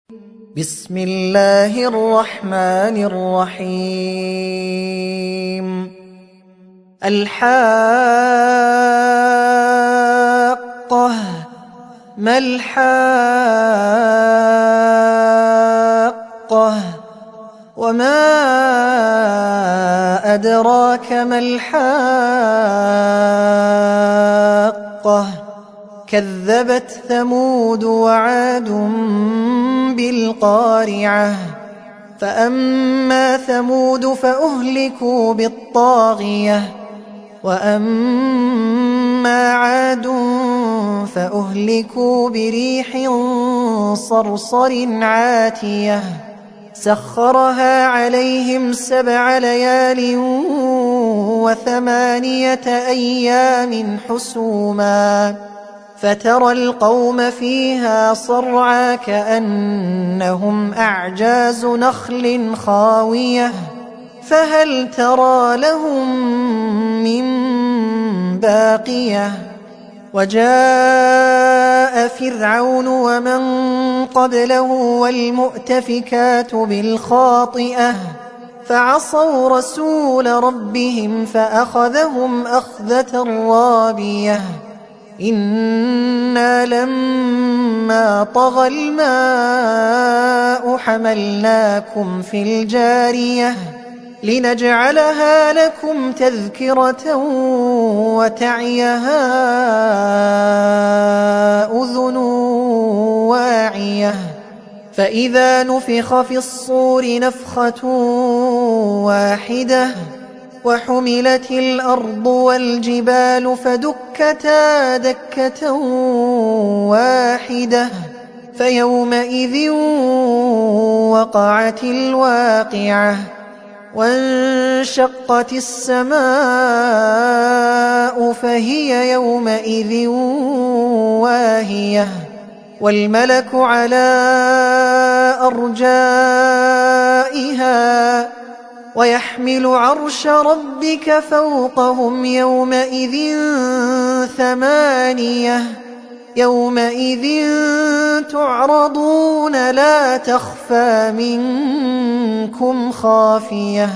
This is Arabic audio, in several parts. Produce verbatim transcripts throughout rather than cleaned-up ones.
بسم الله الرحمن الرحيم الحاقة ما الحاقة وما أدراك ما الحاقة كذبت ثمود وعاد بالقارعة فأما ثمود فأهلكوا بالطاغية وأما عاد فأهلكوا بريح صرصر عاتية سخرها عليهم سبع ليال وثمانية أيام حسوما فترى القوم فيها صرعى كأنهم أعجاز نخل خاوية فهل ترى لهم من باقية وجاء فرعون ومن قبله والمؤتفكات بالخاطئة فعصوا رسول ربهم فأخذهم أخذة رابية إنا لما طغى الماء حملناكم في الجارية لنجعلها لكم تذكرة وتعيها أذن واعية فإذا نفخ في الصور نفخة واحدة وحملت الأرض والجبال فدكتا دكة واحدة فيومئذ وقعت الواقعة وانشقت السماء فهي يومئذ واهية والملك على أرجائها ويحمل عرش ربك فوقهم يومئذ ثمانية يومئذ تعرضون لا تخفى منكم خافية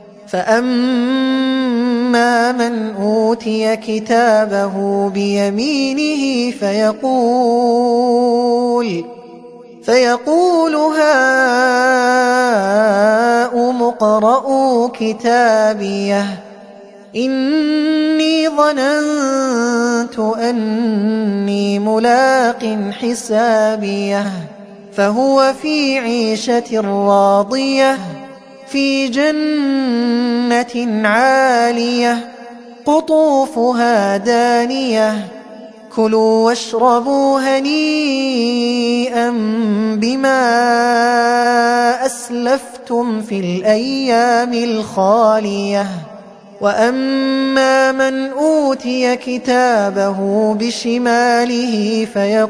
فأما من أوتي كتابه بيمينه فيقول فيقول هاؤم اقرءوا كتابيه إني ظننت أني ملاق حسابيه فهو في عيشة راضية في جنة عالية قطوفها دانية كلوا واشربوا هنيئا بما أسلفتم في الأيام الخالية وأما من أوتي كتابه بشماله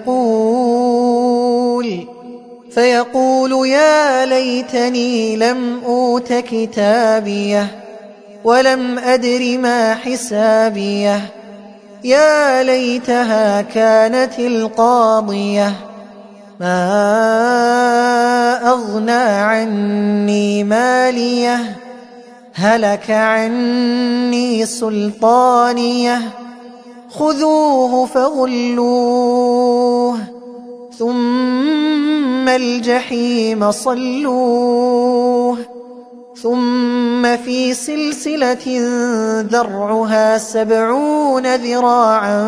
فيقول فيقول يا ليتني لم أوت كتابيه ولم أدر ما حسابيه يا ليتها كانت القاضية ما أغنى عني ماليه هلك عني سلطانيه خذوه فغلوه ثم الجحيم صلوه ثم في سلسلة ذرعها سبعون ذراعا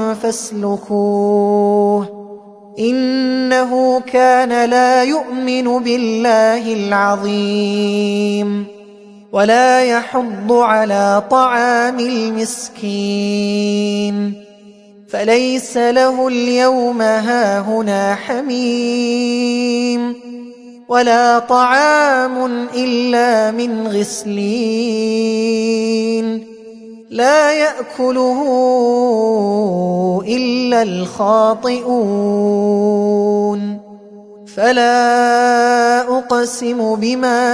فاسلكوه إنه كان لا يؤمن بالله العظيم ولا يحض على طعام المسكين فليس له اليوم هاهنا حميم ولا طعام إلا من غسلين لا يأكله إلا الخاطئون فلا أقسم بما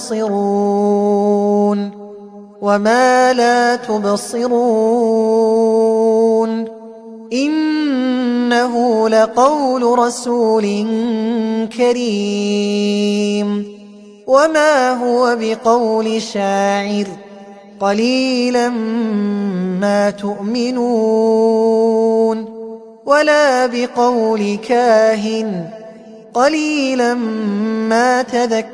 تبصرون وما لا تبصرون إن وإنه لقول رسول كريم وما هو بقول شاعر قليلا ما تؤمنون ولا بقول كاهن قليلا ما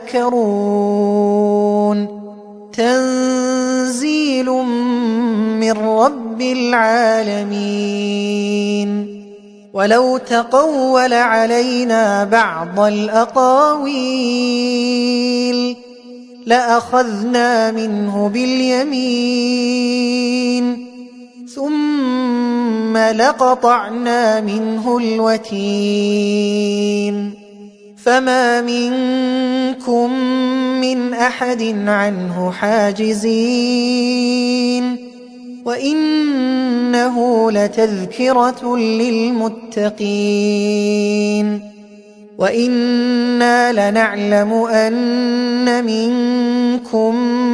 تذكرون تنزيل من رب العالمين ولو تقول علينا بعض الأقاويل لأخذنا منه باليمين ثم لقطعنا منه الوتين فما منكم من أحد عنه حاجزين وإنه لتذكرة للمتقين وإنا لنعلم أن منكم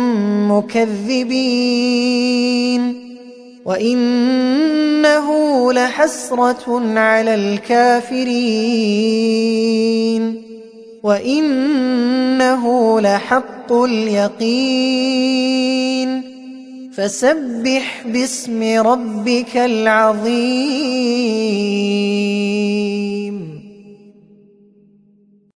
مكذبين وإنه لحسرة على الكافرين وإنه لحق اليقين فسبح باسم ربك العظيم.